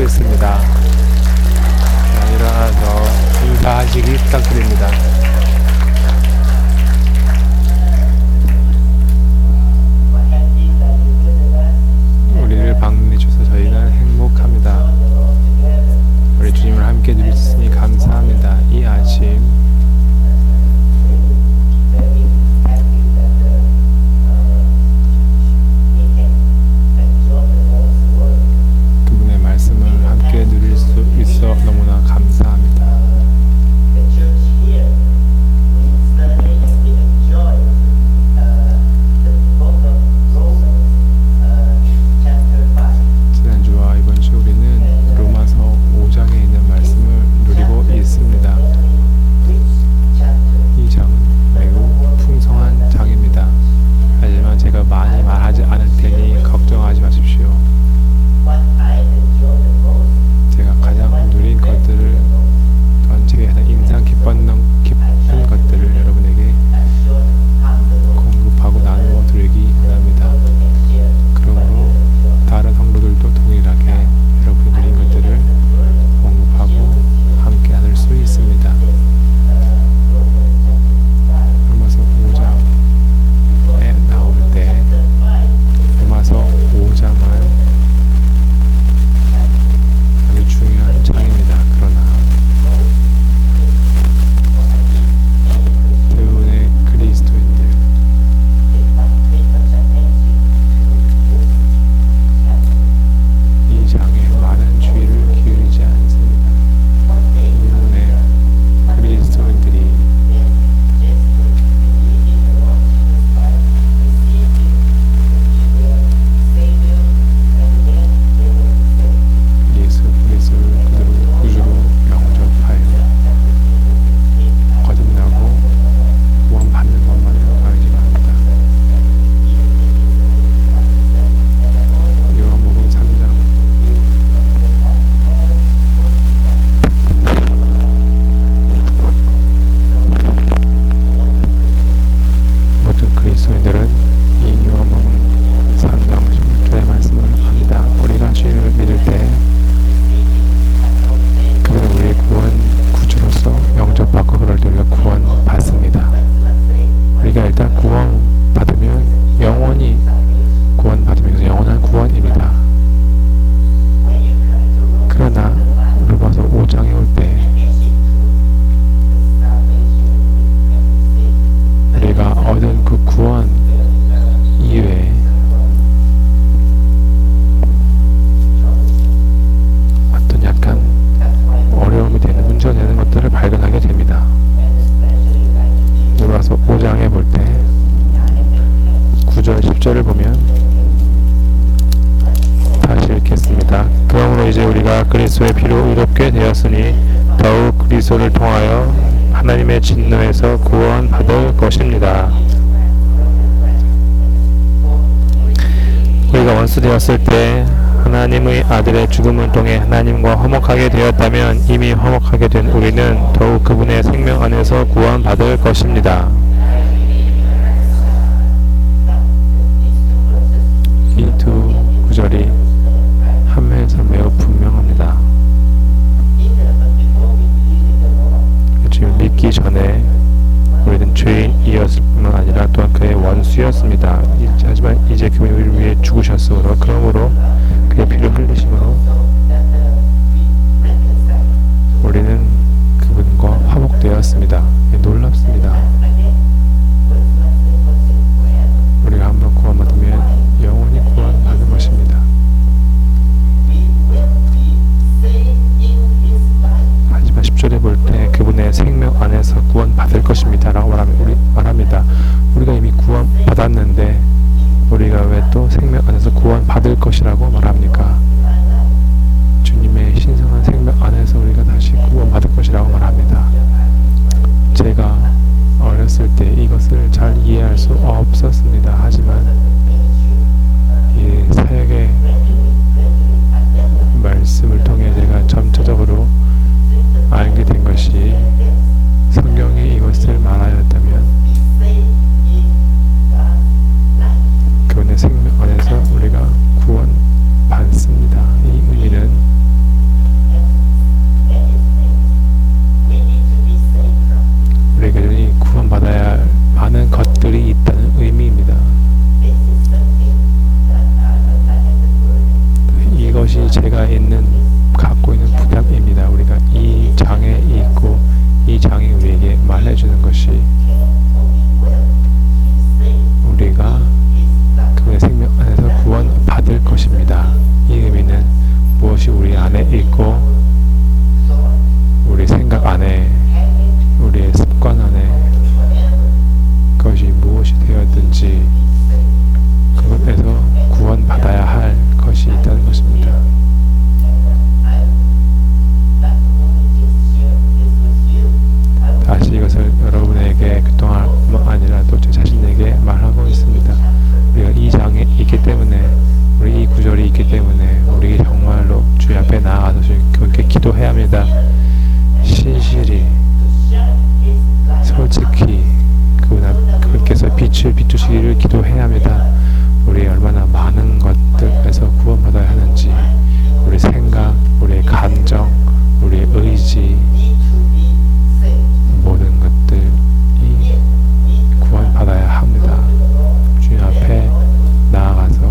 있습니다. 자, 일어나서 인사하시기 부탁드립니다. 우리를 방문해 주셔서 저희는 행복합니다. 우리 주님을 함께 누릴 수 있으니 감사합니다. 이 아침 그분의 말씀을 함께 누릴 수 있어 너무나 감사합니다. 지난주와 이번 주 우리는 로마서 5장에 있는 말씀을 누리고 있습니다. 이 장은 매우 풍성한 장입니다. 하지만 제가 많이 말하지 않을 테니 걱정하지 마십시오. 제가 가장 누린 것들을 또한 제게 가장 인상 깊은 것들을 여러분에게 공급하고 나누어 드리기 원합니다. 그러므로 다른 성도들도 동일하게 여러분이 누린 것들을 공급하고 함께 나눌 수 있습니다. 로마서 5장에 나올 때 로마서 5장은 아주 중요한 장입니다. 그러나 대부분의 그리스도인들 이 장에 많은 주의를 기울이지 않습니다. 대부분의 그리스도인들이 예수 그리스도를 그대로 구주로 영접하여 거듭나고 구원받는 것만을 바라기만 합니다. 요한복음 3장 모든 그리스도인들은 이 요한복음 3장 16절의 말씀을 합니다. 우리가 주님을 믿을 때 그는 우리의 구원 구주로서 영접받고 그를 통해 구원받습니다. 우리가 일단 구원받으면 영원히 구원받으면서 영원한 구원입니다. 그러나 로마서 5장에 올 때 우리가 얻은 그 구원 이외에 어떤 약간 어려움이 되는 문제가 되는 것들을 발견하게 됩니다. 로마서 5장에 볼 때 9절 10절을 보면 다시 읽겠습니다. 그러므로 이제 우리가 그리스도의 피로 의롭게 되었으니 더욱 그리스도를 통하여 하나님의 진노에서 구원받을 것입니다. 우리가 원수 되었을 때 하나님의 아들의 죽음을 통해 하나님과 화목하게 되었다면 이미 화목하게 된 우리는 더욱 그분의 생명 안에서 구원받을 것입니다. 이 두 구절이 한면에서 매우 분명합니다. 주님을 믿기 전에 우리는 죄인이었을 뿐만 아니라 또한 그의 원수였습니다. 하지만 이제 그분이 우리를 위해 죽으셨으므로 그러므로 그의 피를 흘리심으로 우리는 그분과 화목되었습니다. 놀랍습니다. 우리가 한번 구원받으면 영원히 구원받는 것입니다. 하지만 10절에 볼 때 그분의 생명 안에서 구원받을 것입니다 라고 말합니다. 우리가 이미 구원받았는데 우리가 왜 또 생명 안에서 구원받을 것이라고 말합니까? 주님의 신성한 생명 안에서 우리가 다시 구원받을 것이라고 말합니다. 제가 어렸을 때 이것을 잘 이해할 수 없었습니다. 하지만 이 사역의 말씀을 통해 제가 점차적으로 알게 된 것이 성경이 이것을 말하였다면 그분의 생명 안에서 우리가 구원받습니다. 이 의미는 빛을 비추시기를 기도해야 합니다. 우리 얼마나 많은 것들에서 구원받아야 하는지, 우리 생각, 우리의 감정, 우리의 의지, 모든 것들이 구원받아야 합니다. 주님 앞에 나아가서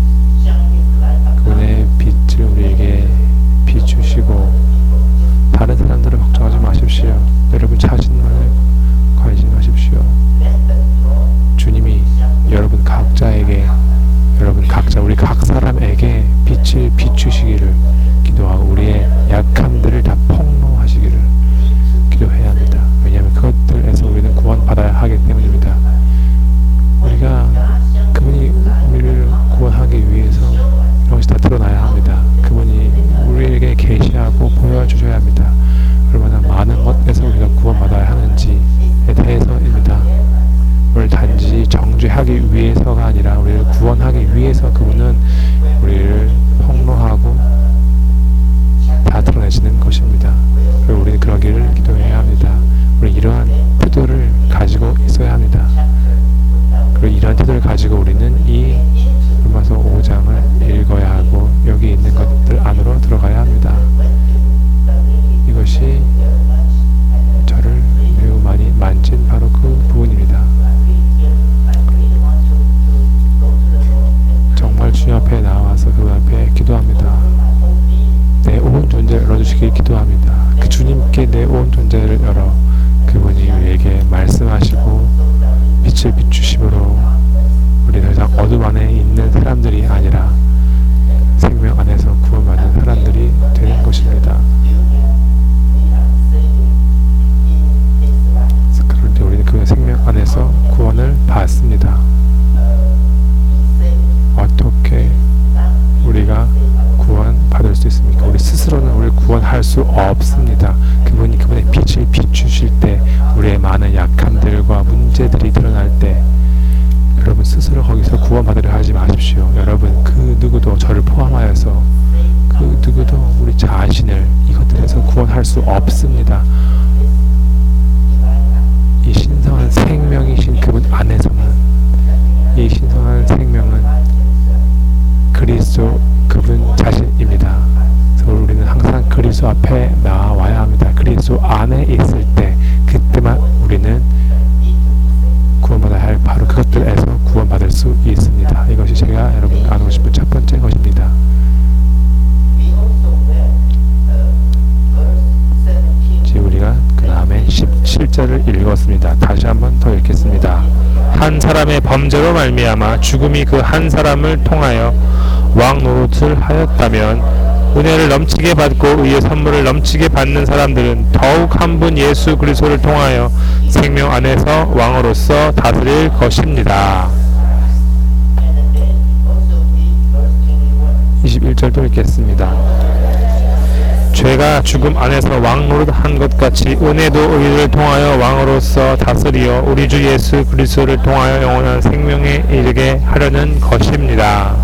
그분의 빛을 우리에게 비추시고, 다른 사람들을 걱정하지 마십시오. 여러분 자신을 관심 마십시오. 주님이 여러분 각자에게, 여러분 각자, 우리 각 사람에게 빛을 비추시기를 기도하고, 우리의 약함들을 다 폭로하시기를 기도해야 합니다. 왜냐하면 그것들에서 우리는 구원받아야 하기 때문입니다. 우리가 그분이 우리를 구원하기 위해서 이런 것이 다 드러나야 합니다. 그분이 우리에게 계시하고 보여주셔야 합니다. 얼마나 많은 것에서 우리가 구원받아야 하는지에 대해서입니다. 우리를 단지 정죄하기 위해서가 아니라 우리를 구원하기 위해서 그분은 우리를 폭로하고 다 드러내시는 것입니다. 그리고 우리는 그러기를 기도해야 합니다. 우리 이러한 태도를 가지고 있어야 합니다. 그리고 이러한 태도를 가지고 우리는 이 로마서 5장을 읽어야 하고, 여기 있는 것들 안으로 들어가야 합니다. 이것이 저를 매우 많이 만진 바로 그 부분입니다. 정말 주님 앞에 나와서 그분 앞에 기도합니다. 내 온 존재를 열어주시길 기도합니다. 그 주님께 내 온 존재를 열어 그분이 우리에게 말씀하시고 빛을 비추심으로 우리 더 이상 어둠 안에 있는 사람들이 아니라 생명 안에서 구원받는 사람들이 되는 것입니다. 그럴 때 우리는 그 생명 안에서 구원을 받습니다. 어떻게 우리가 구원받을 수 있습니까? 우리 스스로는 우리를 구원할 수 없습니다. 그분이 그분의 빛을 비추실 때, 우리의 많은 약함들과 문제들이 드러날 때, 여러분 스스로 거기서 구원받으려 하지 마십시오. 여러분 그 누구도, 저를 포함하여서 그 누구도 우리 자신을 이것들에서 구원할 수 없습니다. 이 신성한 생명이신 그분 안에서만, 이 신성한 생명은 그리스도 그분 자신입니다. 그래서 우리는 항상 그리스도 앞에 나와야 합니다. 그리스도 안에 있을 때, 그때만 우리는 구원받아야 할 바로 그것들에서 구원받을 수 있습니다. 이것이 제가 여러분 나누고 싶은 첫 번째 것입니다. 이제 우리가 그 다음에 17절을 읽었습니다. 다시 한번 더 읽겠습니다. 한 사람의 범죄로 말미암아 죽음이 그 한 사람을 통하여 왕 노릇을 하였다면, 은혜를 넘치게 받고 의의 선물을 넘치게 받는 사람들은 더욱 한 분 예수 그리스도를 통하여 생명 안에서 왕으로서 다스릴 것입니다. 21절도 읽겠습니다. 죄가 죽음 안에서 왕 노릇한 것 같이 은혜도 의를 통하여 왕으로서 다스리어 우리 주 예수 그리스도를 통하여 영원한 생명에 이르게 하려는 것입니다.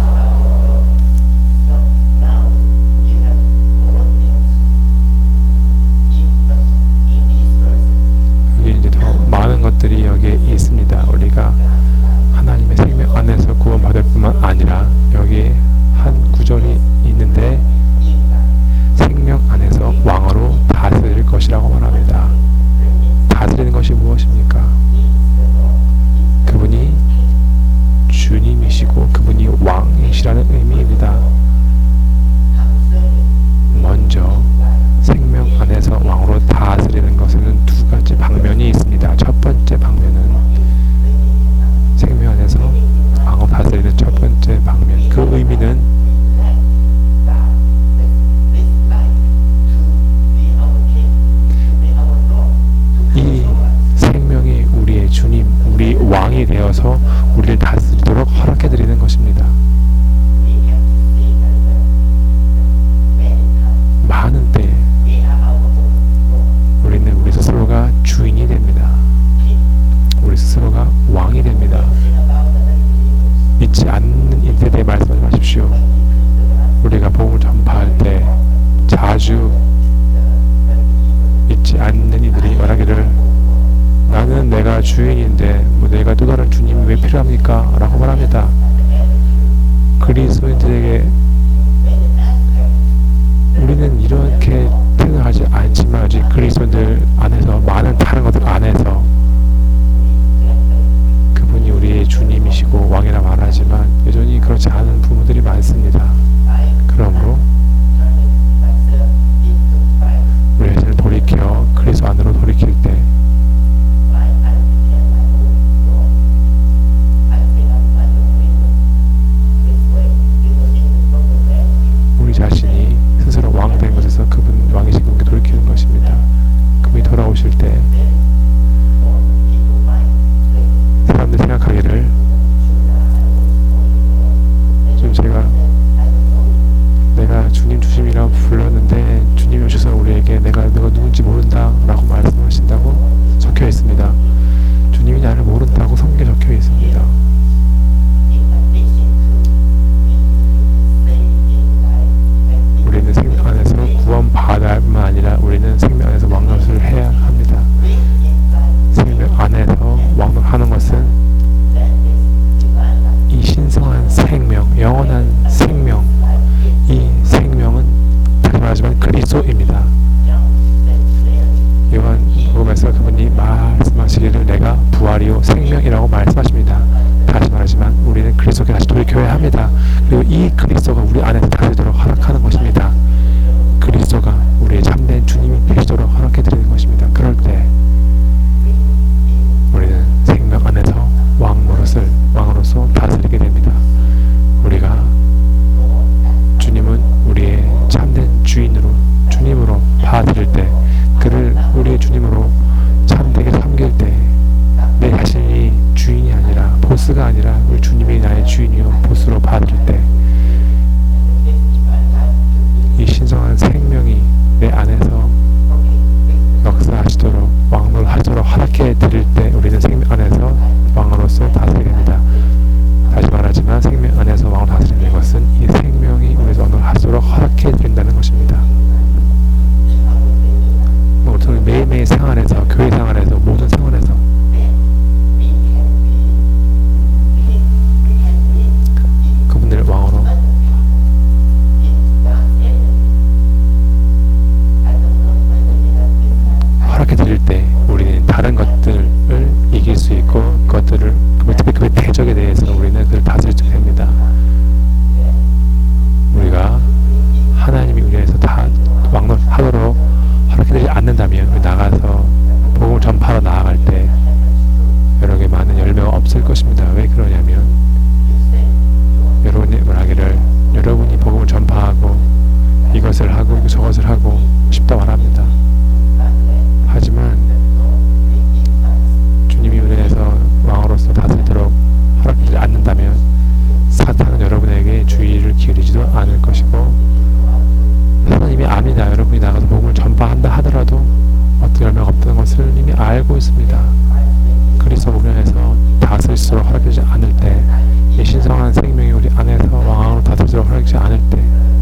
여기 이제 더 많은 것들이 여기에 있습니다. 우리가 하나님의 생명 안에서 구원받을 뿐만 아니라 여기에 한 구절이 있는데, 생명 안에서 왕으로 다스릴 것이라고 말합니다. 다스리는 것이 무엇입니까? 그분이 주님이시고 그분이 왕이시라는 의미입니다. 먼저 생명 안에서 왕으로 다스리는 것에는 두 가지 방면이 있습니다. 첫 번째 방면은 생명 안에서 왕으로 다스리는 첫 번째 방면, 그 의미는 이 생명이 우리의 주님, 우리 왕이 되어서 우리를 다스리도록 허락해드리는 것입니다. 많은 때에 우리는 우리 스스로가 주인이 됩니다. 우리 스스로가 왕이 됩니다. 믿지 않는 이들에 대해 말씀하지 마십시오. 우리가 복음을 전파할 때 자주 믿지 않는 이들이 말하기를, 나는 내가 주인인데 뭐 내가 또 다른 주님이 왜 필요합니까? 라고 말합니다. 그리스도인들에게 우리는 이렇게 생각하지 않지만 아직 그리스도인들 안에서 많은 다른 것들 안에서 그분이 우리의 주님이시고 왕이라 말하지만 여전히 그렇지 않은 부분들이 많습니다. 그러므로 우리 자신을 돌이켜 그리스도 안으로 돌이킬 때 우리 자신이 스스로 왕 된 것에서 그분 왕이신 분께 돌이키는 것입니다. 그분이 돌아오실 때 사람들이 생각하기를 좀 내가 주님이라고 불렀는데 주님이 오셔서 우리에게 내가 누군지 모른다 라고 말씀하신다고 적혀 있습니다. 주님이 나를 모른다고 성경에 적혀 있습니다. 우리는 생명 안에서 구원받을 뿐만 아니라 우리는 생명 안에서 왕노릇을 해야 합니다. 생명 안에서 왕노릇하는 것은 이 신성한 생명, 영원한 생명, 이 생명은 다시 말하지만 그리스도입니다. 요한복음에서 그분이 말씀하시기를 내가 부활이요 생명이라고 말씀하십니다. 다시 말하지만 우리는 그리스도께 다시 돌이켜야 합니다. 그리고 이 그리스도가 우리 안에서 다스리도록 허락하는 것입니다. 그리스도가 우리의 참된 주님이 되시도록 허락해드리는 것입니다. 그럴 때 우리는 생명 안에서 왕으로서 다스리게 됩니다. 우리가 주님은 우리의 참된 주님으로 받아들일 때 그를 우리의 주님으로 참되게 섬길 때 내 자신이 주인이 아니라 보스가 아니라 우리 주님이 나의 주인이요 보스로 받아들일 때 이 신성한 생명이 내 안에서 역사하시도록 왕노릇하도록 허락해 드릴 때 우리는 생명 안에서 왕으로서 다스리게 됩니다. 다시 말하지만 생명 안에서 왕으로 다스리는 것은 이 생명이 우리에서 왕노릇하도록 허락해 드린다는 것입니다. 우리 매일매일 생활에서 교회 생활에서 모든 생활에서 그분들을 왕으로 허락해 드릴 때 우리는 다른 것들을 이길 수 있고 그것들을 특히 그 대적에 대해서 우리는 그를 다스릴 수 됩니다. 우리가 하나님이 우리에서 다 왕노릇하도록 허락해드리지 않는다면 우리 나가서 복음을 전파하러 나아갈 때 여러 개 많은 열매가 없을 것입니다. 왜 그러냐면 여러분이 말하기를 여러분이 복음을 전파하고 이것을 하고 저것을 하고 싶다 말합니다. 하지만 주님이 우리에서 왕으로서 다스리도록 허락해드리지 않는다면 사탄은 여러분에게 주의를 기울이지도 않을 것이고 하나님이 압니다. 여러분이 나가서 복음을 전파한다 하더라도 어떤 열매가 없다는 것을 이미 알고 있습니다. 그리스도 우리에서 다스리도록 허락하지 않을 때 이 신성한 생명이 우리 안에서 왕으로 다스리도록 허락하지 않을 때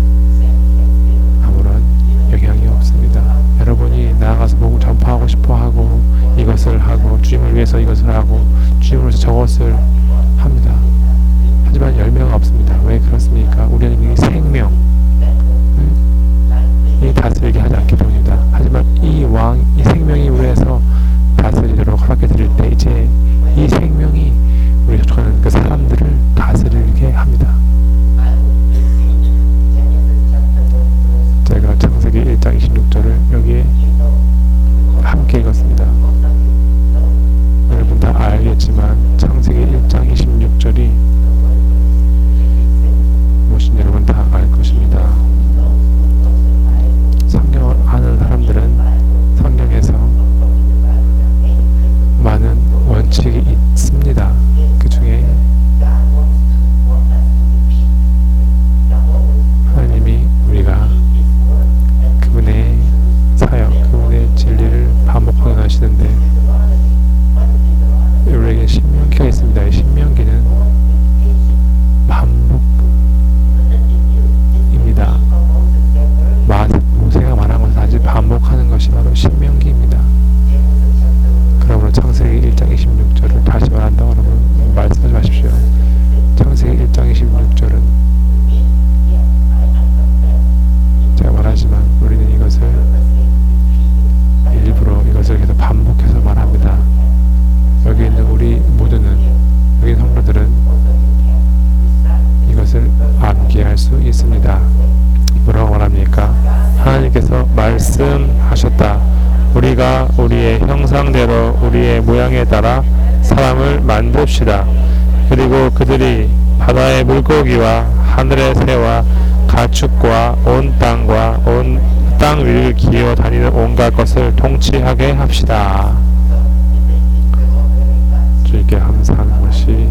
아무런 영향이 없습니다. 여러분이 나아가서 복음을 전파하고 싶어하고 이것을 하고 주님을 위해서 이것을 하고 주님을 위해서 저것을 합니다. 하지만 열매가 없습니다. 왜 그렇습니까? 우리는 이 생명 이 다스리게 하지 않기 때문입니다. 하지만 이 생명이 우리에서 다스리도록 허락해 드릴 때 이제 이 생명이 우리 속하는 그 사람들을 다스리게 합니다. 제가 창세기 1장 26절을 여기에 함께 읽었습니다. 여러분 다 알겠지만 창세기 1장 모두는 여기 성도들은 이것을 암기할 수 있습니다. 뭐라고 말합니까? 하나님께서 말씀하셨다. 우리가 우리의 형상대로 우리의 모양에 따라 사람을 만듭시다. 그리고 그들이 바다의 물고기와 하늘의 새와 가축과 온 땅과 온 땅 위를 기어 다니는 온갖 것을 통치하게 합시다. 주님께 감사하는 것이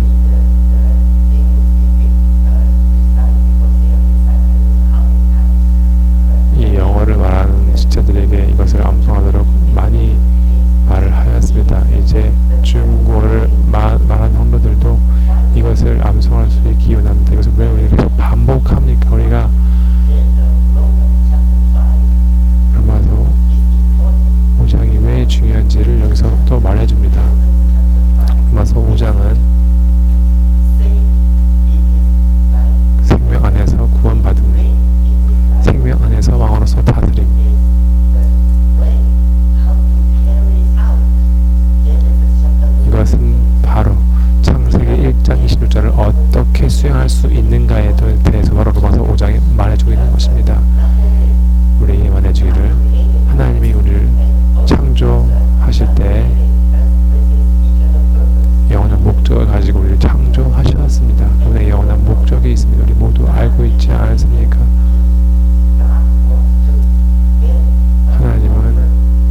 이 영어를 말하는 지체들에게 이것을 암송하도록 많이 말을 하였습니다. 이제 중국어를 말하는 성도들도 이것을 암송할 수 있기 원합니다. 이것을 왜 우리가 계속 반복합니까? 우리가 로마서 5장이 왜 중요한지를 여기서 또 말해줍니다. 로마서 5장은 생명 안에서 구원받음, 생명 안에서 왕으로서 다스림, 이것은 바로 창세기 1장 26절을 어떻게 수행할 수 있는가에 대해서 바로 로마서 5장이 말해주고 있는 것입니다. 우리에게 말해주기를 하나님이 우리를 창조하실 때 영원한 목적을 가지고 우리를 창조하셨습니다. 그분의 영원한 목적이 있습니다. 우리 모두 알고 있지 않습니까? 하나님은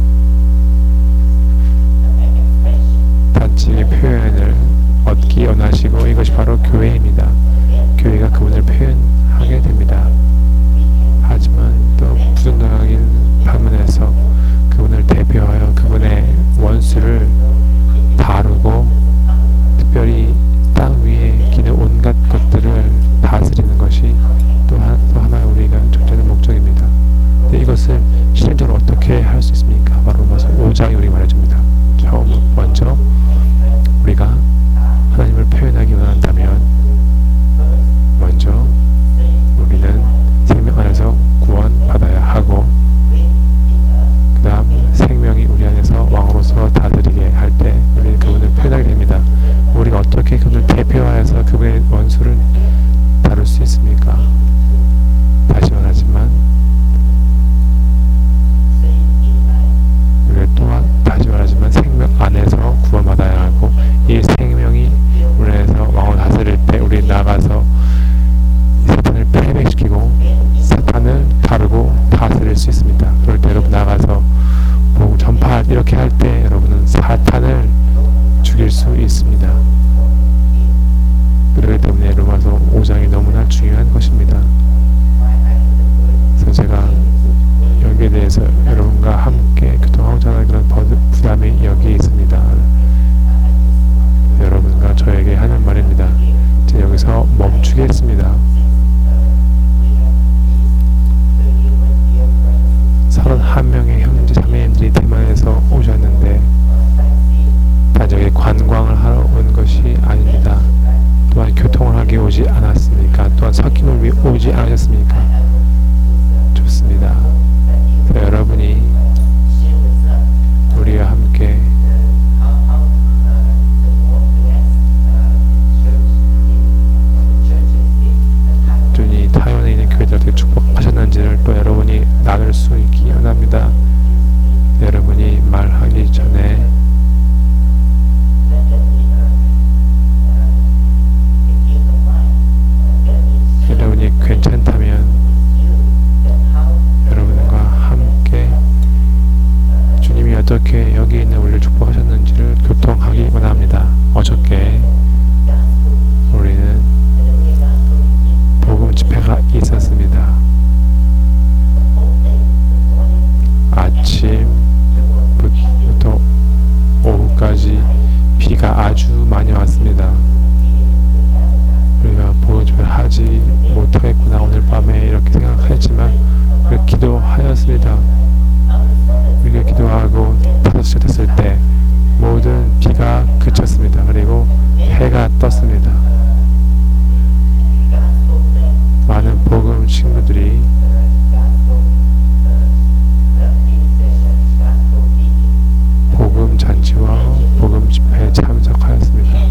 단지 표현을 얻기 원하시고 이것이 바로 교회입니다. 교회가 그분을 표현하게 됩니다. 하지만 또 부정당하긴 반면에서 그분을 대표하여 그분의 원수를 다루고 특별히 땅 위에 기는 온갖 것들을 다스리는 것이 또 하나의 우리가 존재하는 목적입니다. 근데 이것을 실제로 어떻게 할 수 있습니까? 바로 로마서 5장이 우리 말해줍니다. 먼저 우리가 하나님을 표현하기 원한다면 먼저 우리는 생명 안에서 구원받아야 하고 그 다음 생명이 우리 안에서 왕으로서 다스리게 할 때 우리는 그분을 표현하게 됩니다. 우리가 어떻게 그분을 대표하여서 그분의 원수를 다룰 수 있습니까? 다시 말하지만 우리가 또한 다시 말하지만 생명 안에서 구원받아야 하고 이 생명이 우리 안에서 왕을 다스릴 때 우리 나가서 사탄을 패배시키고 사탄을 다루고 다스릴 수 있습니다. 그럴 때 여러분 나가서 복음 전파 이렇게 할 때 여러분은 사탄을 죽일 수 있습니다. 그렇기 때문에 로마서 5장이 너무나 중요한 것입니다. 그래서 제가 여기에 대해서 여러분과 함께 교통하고자 하는 그런 부담이 여기에 있습니다. 여러분과 저에게 하는 말입니다. 이제 여기서 멈추겠습니다. 31명의 형제 자매님들이 대만에서 오셨는데 단지 여기 관광을 하러 온 것이 아닙니다. 또한 교통을 하기 오지 않았습니까? 또한 석김을 위해 오지 않으셨습니까? 좋습니다. 여러분이 우리와 함께 주님 타이완에 있는 교회들 어떻게 축복하셨는지를 또 여러분이 나눌 수 있기 원합니다. 여러분이 말하기 전에 여러분이 괜찮다면 여러분과 함께 주님이 어떻게 여기 있는 우리를 축복하셨는지를 교통하기 원합니다. 어저께 우리는 복음 집회가 있었습니다. 아침부터 오후까지 비가 아주 많이 왔습니다. 우리가 복음 집회를 하지 못하겠구나 오늘 밤에 이렇게 생각했지만 우리가 기도하였습니다. 우리가 기도하고 5시가 됐을 때 모든 비가 그쳤습니다. 그리고 해가 떴습니다. 많은 복음 친구들이 복음 잔치와 복음 집회에 참석하였습니다.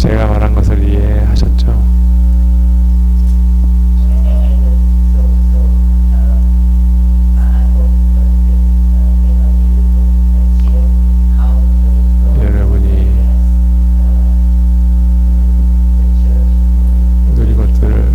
제가 말한 것을 이해하셨죠? 여러분이 누린 것들을,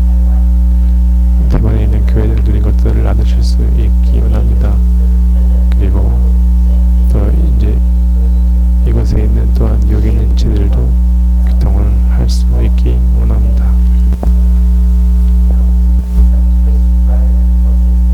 대만에 있는 교회들 누린 것들을 나누실 수 있기 원합니다. 그리고 또 이제 이곳에 있는 또한 여기 있는 지들도 교통을 할 수 있기 원합니다.